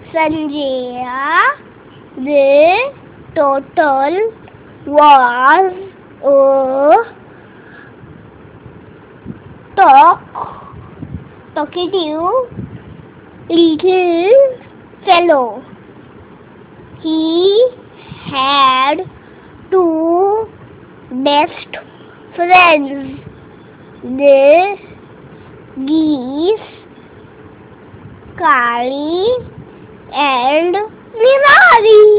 Sanjaya, the total was a talkative little fellow. He had two best friends, the geese, Kali and Virari.